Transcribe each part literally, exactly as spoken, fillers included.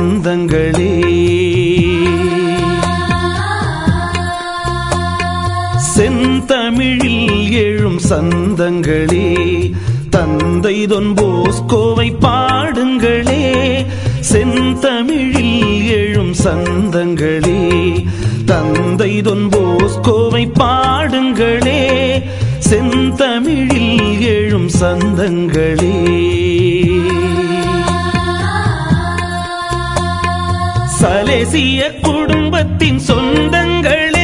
சந்தங்களே. செந்தமிழில் எழும் சந்தங்களே, தந்தை தொன் போஸ்கோவை பாடுங்களே. செந்தமிழில் எழும் சந்தங்களே, தந்தை தொன் போஸ்கோவை பாடுங்களே. செந்தமிழில் எழும் சந்தங்களே. சலேசிய குடும்பத்தின் சொந்தங்களே,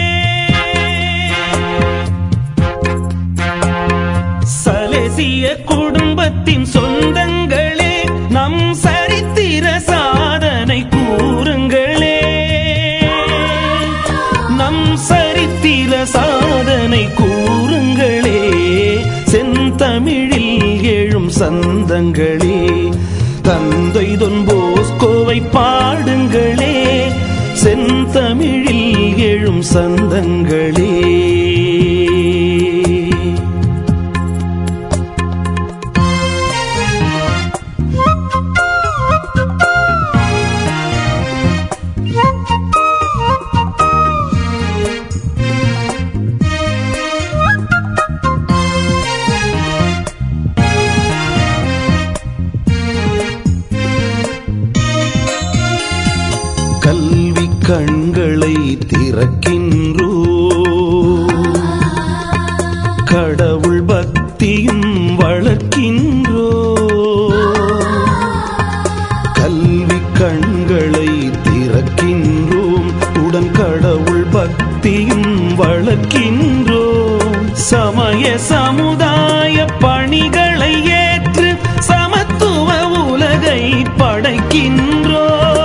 சலேசிய குடும்பத்தின் சொந்தங்களே, நம் சரித்திர சாதனை கூறுங்களே. நம் சரித்திர சாதனை கூறுங்களே. செந்தமிழில் எழும் சந்தங்களே, தந்தை தொன் போஸ்கோவை பாடுங்களே. செந்தமிழில் எழும் சந்தங்களே. கல்வி கண்களை திறக்கின்றோ, கடவுள் பக்தியும் வளர்க்கின்றோ. கல்வி கண்களை திறக்கின்றோம், உடன் கடவுள் பக்தியும் வளர்க்கின்றோம். சமய சமுதாய பணிகளை ஏற்று சமத்துவ உலகை படைக்கின்றோம்.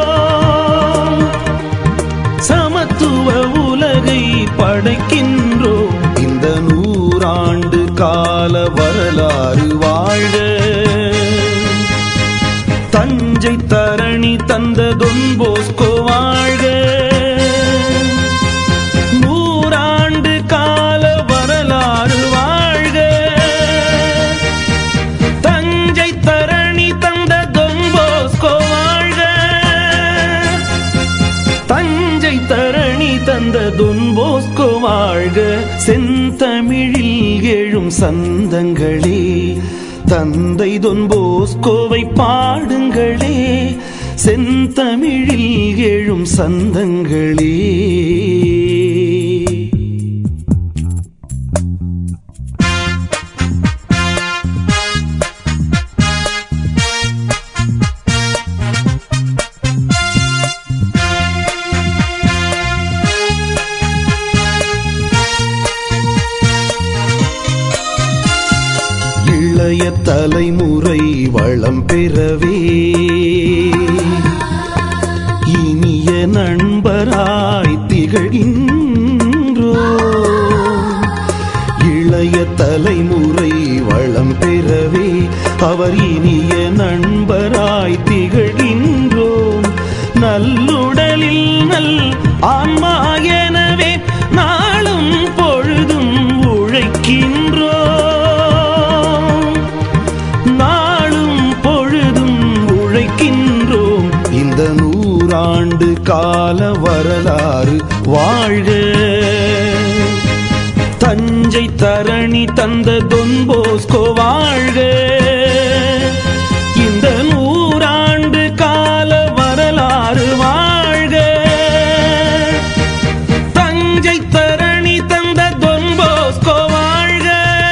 சமத்துவ உலகை படைக்கின்றோம். இந்த நூறாண்டு கால வரலாறு வாழ்க. தஞ்சை தரணி தந்த தொன் போஸ்கோ வாழ்க. நூறாண்டு கால வரலாறு வாழ்க. தஞ்சை தரணி தந்த தொன் போஸ்கோ வாழ்க. தஞ்சை தரணி தந்த தொன் போஸ்கோ வாழ்க. செந்தமிழில் எழும் சந்தங்களே, தந்தை தொன் போஸ்கோவை பாடுங்களே. செந்தமிழில் எழும் சந்தங்களே. இளைய தலைமுறை வளம் பெறவே, இனிய நண்பராய் திகழ்கின்றோ. இளைய தலைமுறை வளம் பெறவே, அவர் இனிய நண்பராய் திகழ்கின்றோம். நல்லுடலில் நல் ஆன்மா எனவே நாளும் பொழுதும் உழைக்கின்றோ. இந்த நூறாண்டு கால வரலாறு வாழ்க. தஞ்சை தரணி தந்த தொன் போஸ்கோ வாழ்க. இந்த நூறாண்டு கால வரலாறு வாழ்க. தஞ்சை தரணி தந்த தொன் போஸ்கோ வாழ்க.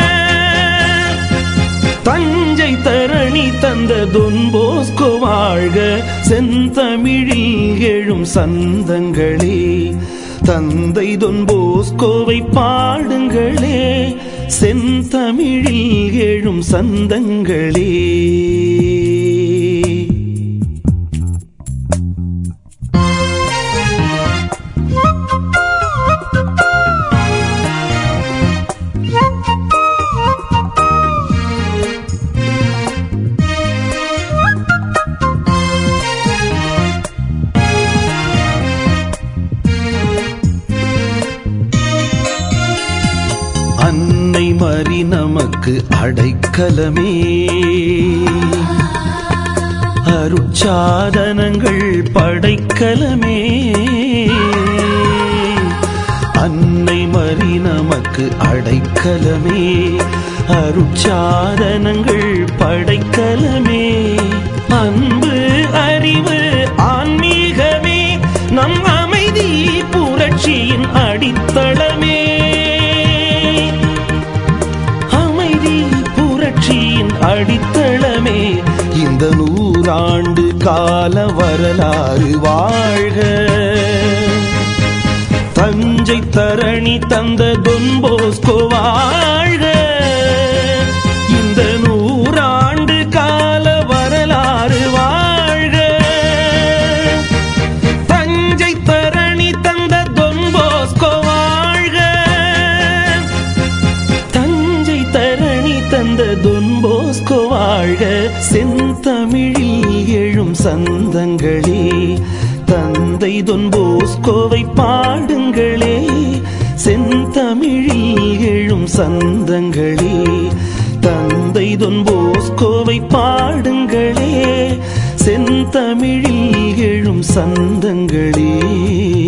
தஞ்சை தரணி தந்த தொன் போஸ்கோ வாழ்க. செந்தமிழில் எழும் சந்தங்களே, தந்தை தொன் போஸ்கோவை பாடுங்களே. செந்தமிழில் எழும் சந்தங்களே. அன்னை மரி நமக்கு அடைக்கலமே, அருட்சாதனங்கள் படைக்கலமே அன்னை மரி நமக்கு அடைக்கலமே அருட்சாதனங்கள் படைக்கலமே அன்பு அறிவு ஆன்மீகமே நம் அமைதி புரட்சியின் அடித்தளமே அமைதி புரட்சியின் அடித்தளமே இந்த நூறாண்டு கால வரலாறு வாழ்க தஞ்சை தரணி தந்த தொன் போஸ்கோ வாழ்க இந்த நூறாண்டு கால வரலாறு வாழ்க தஞ்சை தரணி தந்த தொன் போஸ்கோ வாழ்க தஞ்சை தரணி தந்த தொன் போஸ்கோ வாழ்க செந்தமிழில் எழும் சந்தங்களே தந்தை தொன் போஸ்கோவை பாடுங்களே செந்தமிழில் எழும் சந்தங்களே தந்தை தொன் போஸ்கோவை பாடுங்களே செந்தமிழில் எழும் சந்தங்களே